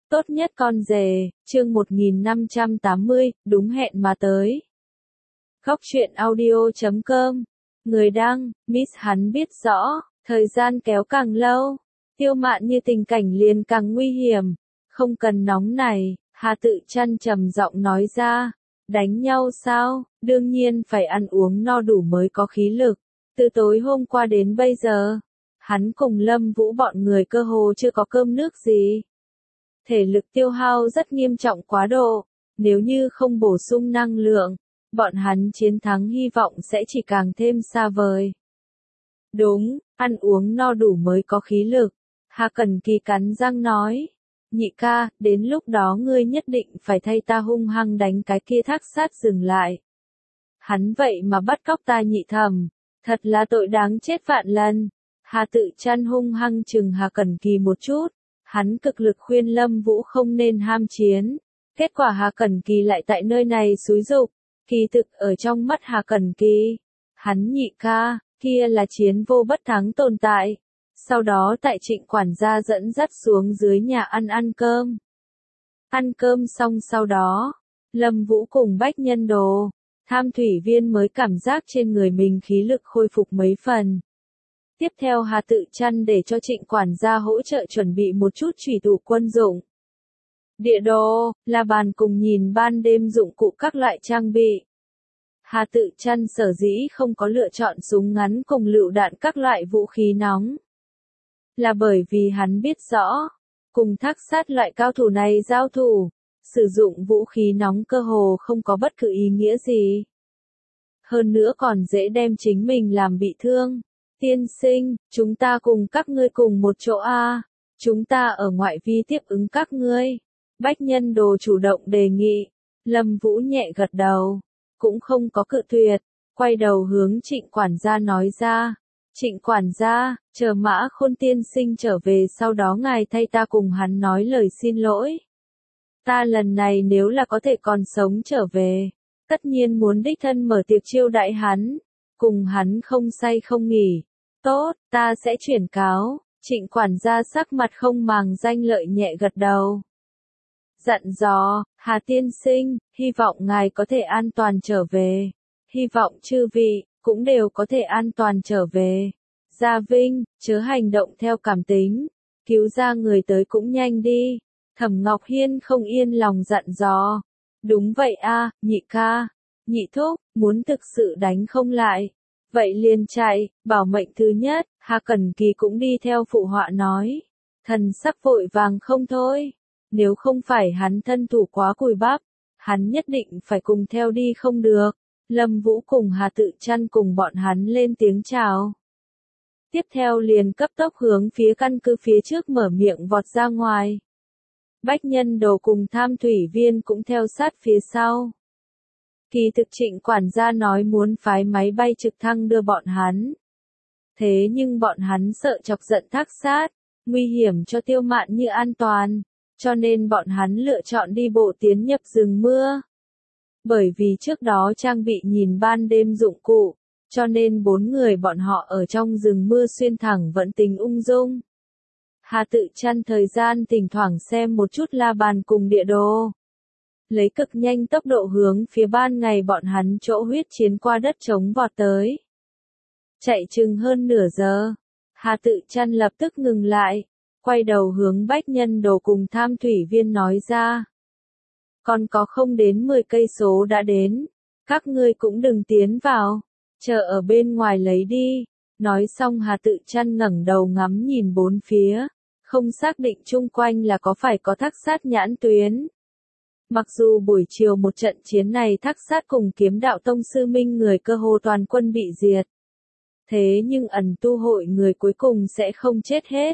Tốt nhất con rể, chương 1580, đúng hẹn mà tới. Góc truyện audio.com. Người đăng, Miss hắn biết rõ, thời gian kéo càng lâu, Tiêu Mạn Như tình cảnh liền càng nguy hiểm. Không cần nóng này, Hà Tự Chăn trầm giọng nói ra. Đánh nhau sao, đương nhiên phải ăn uống no đủ mới có khí lực. Từ tối hôm qua đến bây giờ, hắn cùng Lâm Vũ bọn người cơ hồ chưa có cơm nước gì. Thể lực tiêu hao rất nghiêm trọng quá độ, nếu như không bổ sung năng lượng, bọn hắn chiến thắng hy vọng sẽ chỉ càng thêm xa vời. Đúng, ăn uống no đủ mới có khí lực, Hà Cẩn Kỳ cắn răng nói. Nhị ca, đến lúc đó ngươi nhất định phải thay ta hung hăng đánh cái kia thác sát dừng lại. Hắn vậy mà bắt cóc ta nhị thẩm, thật là tội đáng chết vạn lần. Hà Tự Chăn hung hăng chừng Hà Cẩn Kỳ một chút. Hắn cực lực khuyên Lâm Vũ không nên ham chiến. Kết quả Hà Cẩn Kỳ lại tại nơi này xúi giục. Kỳ thực ở trong mắt Hà Cẩn Kỳ, hắn nhị ca, kia là chiến vô bất thắng tồn tại. Sau đó tại Trịnh quản gia dẫn dắt xuống dưới nhà ăn cơm. Ăn cơm xong sau đó, Lâm Vũ cùng Bách Nhân Đồ, Tham Thủy Viên mới cảm giác trên người mình khí lực khôi phục mấy phần. Tiếp theo Hà Tự Chăn để cho Trịnh quản gia hỗ trợ chuẩn bị một chút chủy thủ quân dụng. Địa đồ, la bàn cùng nhìn ban đêm dụng cụ các loại trang bị. Hà Tự Chăn sở dĩ không có lựa chọn súng ngắn cùng lựu đạn các loại vũ khí nóng. Là bởi vì hắn biết rõ, cùng thác sát loại cao thủ này giao thủ, sử dụng vũ khí nóng cơ hồ không có bất cứ ý nghĩa gì. Hơn nữa còn dễ đem chính mình làm bị thương. Tiên sinh, chúng ta cùng các ngươi cùng một chỗ a, chúng ta ở ngoại vi tiếp ứng các ngươi. Bách Nhân Đồ chủ động đề nghị. Lâm Vũ nhẹ gật đầu, cũng không có cự tuyệt, quay đầu hướng Trịnh quản gia nói ra. Trịnh quản gia, chờ Mã Khôn tiên sinh trở về sau đó ngài thay ta cùng hắn nói lời xin lỗi. Ta lần này nếu là có thể còn sống trở về, tất nhiên muốn đích thân mở tiệc chiêu đãi hắn, cùng hắn không say không nghỉ. Tốt, ta sẽ chuyển cáo. Trịnh quản gia sắc mặt không màng danh lợi nhẹ gật đầu. Dặn dò, Hà tiên sinh, hy vọng ngài có thể an toàn trở về. Hy vọng chư vị, cũng đều có thể an toàn trở về. Gia Vinh, chớ hành động theo cảm tính. Cứu ra người tới cũng nhanh đi. Thẩm Ngọc Hiên không yên lòng dặn dò. Đúng vậy a, nhị ca. Nhị thúc, muốn thực sự đánh không lại. Vậy liền chạy, bảo mệnh thứ nhất, Hà Cẩn Kỳ cũng đi theo phụ họa nói. Thần sắc vội vàng không thôi. Nếu không phải hắn thân thủ quá cùi bắp, hắn nhất định phải cùng theo đi không được. Lâm Vũ cùng Hà Tự Chăn cùng bọn hắn lên tiếng chào. Tiếp theo liền cấp tốc hướng phía căn cứ phía trước mở miệng vọt ra ngoài. Bách Nhân Đồ cùng Tham Thủy Viên cũng theo sát phía sau. Kỳ thực Trịnh quản gia nói muốn phái máy bay trực thăng đưa bọn hắn. Thế nhưng bọn hắn sợ chọc giận thác sát, nguy hiểm cho Tiêu Mạn Như an toàn, cho nên bọn hắn lựa chọn đi bộ tiến nhập rừng mưa. Bởi vì trước đó trang bị nhìn ban đêm dụng cụ, cho nên 4 người bọn họ ở trong rừng mưa xuyên thẳng vận tình ung dung. Hà Tự Chăn thời gian thỉnh thoảng xem một chút la bàn cùng địa đồ. Lấy cực nhanh tốc độ hướng phía ban ngày bọn hắn chỗ huyết chiến qua đất trống vọt tới. Chạy chừng hơn nửa giờ, Hà Tự Chăn lập tức ngừng lại, quay đầu hướng Bách Nhân Đồ cùng Tham Thủy Viên nói ra. Còn có không đến 10 cây số đã đến, các ngươi cũng đừng tiến vào, chờ ở bên ngoài lấy đi. Nói xong Hà Tự Chăn ngẩng đầu ngắm nhìn bốn phía, không xác định chung quanh là có phải có thác sát nhãn tuyến. Mặc dù buổi chiều một trận chiến này thác sát cùng Kiếm Đạo Tông sư Minh người cơ hồ toàn quân bị diệt. Thế nhưng ẩn tu hội người cuối cùng sẽ không chết hết.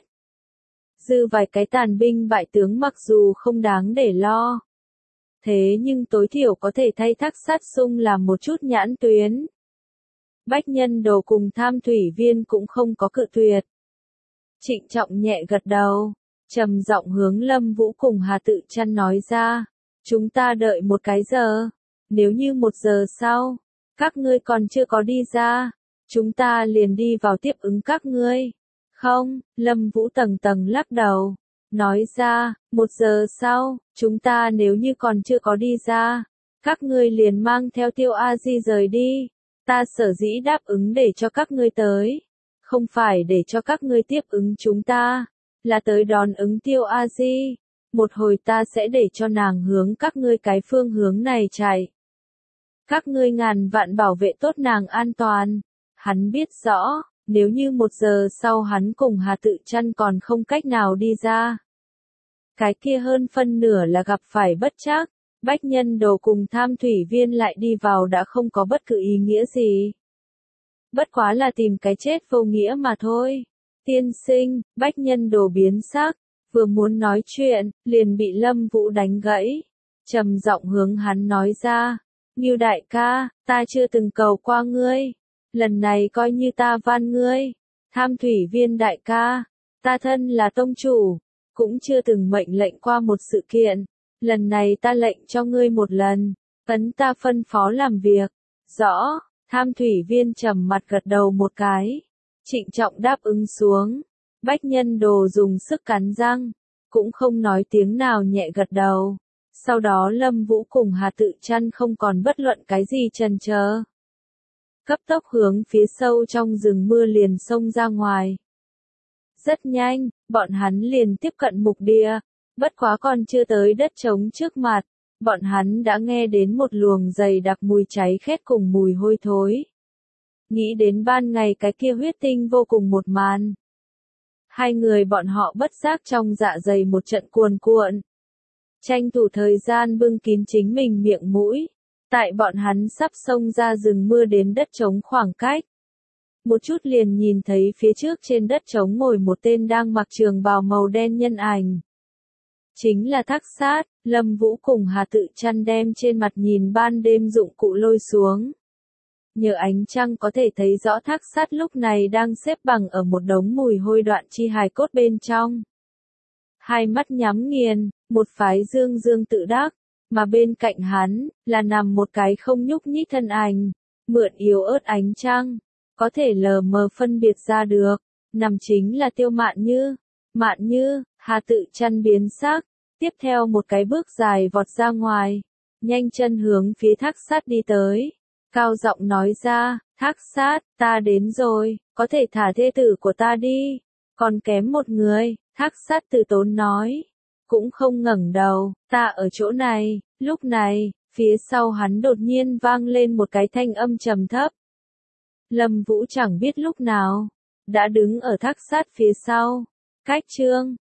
Dư vài cái tàn binh bại tướng mặc dù không đáng để lo. Thế nhưng tối thiểu có thể thay thác sát xung làm một chút nhãn tuyến. Bách Nhân Đồ cùng Tham Thủy Viên cũng không có cự tuyệt. Trịnh Trọng nhẹ gật đầu, trầm giọng hướng Lâm Vũ cùng Hà Tự Chăn nói ra. Chúng ta đợi một cái giờ. Nếu như 1 giờ sau, các ngươi còn chưa có đi ra, chúng ta liền đi vào tiếp ứng các ngươi. Không, Lâm Vũ tầng tầng lắc đầu. nói ra, 1 giờ sau, chúng ta nếu như còn chưa có đi ra, các ngươi liền mang theo Tiêu A Di rời đi. Ta sở dĩ đáp ứng để cho các ngươi tới, không phải để cho các ngươi tiếp ứng chúng ta, là tới đón ứng Tiêu A Di. Một hồi ta sẽ để cho nàng hướng các ngươi cái phương hướng này chạy. Các ngươi ngàn vạn bảo vệ tốt nàng an toàn. Hắn biết rõ, nếu như 1 giờ sau hắn cùng Hà Tự Chăn còn không cách nào đi ra, cái kia hơn phân nửa là gặp phải bất trắc. Bách Nhân Đồ cùng Tham Thủy Viên lại đi vào đã không có bất cứ ý nghĩa gì. Bất quá là tìm cái chết vô nghĩa mà thôi. Tiên sinh, Bách Nhân Đồ biến sắc, vừa muốn nói chuyện, liền bị Lâm Vũ đánh gãy. Trầm giọng hướng hắn nói ra, Ngưu đại ca, ta chưa từng cầu qua ngươi. Lần này coi như ta van ngươi. Tham Thủy Viên đại ca, ta thân là tông chủ, cũng chưa từng mệnh lệnh qua một sự kiện. Lần này ta lệnh cho ngươi một lần, ấn ta phân phó làm việc. Rõ, Tham Thủy Viên trầm mặt gật đầu một cái. Trịnh trọng đáp ứng xuống. Bách Nhân Đồ dùng sức cắn răng, cũng không nói tiếng nào nhẹ gật đầu. Sau đó Lâm Vũ cùng Hà Tự Chăn không còn bất luận cái gì chần chờ. Cấp tốc hướng phía sâu trong rừng mưa liền xông ra ngoài. Rất nhanh, bọn hắn liền tiếp cận mục địa. Bất quá còn chưa tới đất trống trước mặt, bọn hắn đã nghe đến một luồng dày đặc mùi cháy khét cùng mùi hôi thối. Nghĩ đến ban ngày cái kia huyết tinh vô cùng một màn. Hai người bọn họ bất giác trong dạ dày một trận cuồn cuộn. Tranh thủ thời gian bưng kín chính mình miệng mũi. Tại bọn hắn sắp xông ra rừng mưa đến đất trống khoảng cách. Một chút liền nhìn thấy phía trước trên đất trống ngồi một tên đang mặc trường bào màu đen nhân ảnh. Chính là Thác Sát. Lâm Vũ cùng Hà Tự Chăn đem trên mặt nhìn ban đêm dụng cụ lôi xuống. Nhờ ánh trăng có thể thấy rõ Thác Sát lúc này đang xếp bằng ở một đống mùi hôi đoạn chi hài cốt bên trong. Hai mắt nhắm nghiền, một phái dương dương tự đắc, mà bên cạnh hắn, là nằm một cái không nhúc nhích thân ảnh, mượn yếu ớt ánh trăng, có thể lờ mờ phân biệt ra được, nằm chính là Tiêu Mạn Như. Mạn Như, Hà Tự Chăn biến sắc, tiếp theo một cái bước dài vọt ra ngoài, nhanh chân hướng phía Thác Sát đi tới, cao giọng nói ra, Thác Sát, ta đến rồi, có thể thả thê tử của ta đi, còn kém một người. Thác Sát từ tốn nói, cũng không ngẩng đầu, ta ở chỗ này. Lúc này, phía sau hắn đột nhiên vang lên một cái thanh âm trầm thấp. Lâm Vũ chẳng biết lúc nào, đã đứng ở Thác Sát phía sau. Cách chương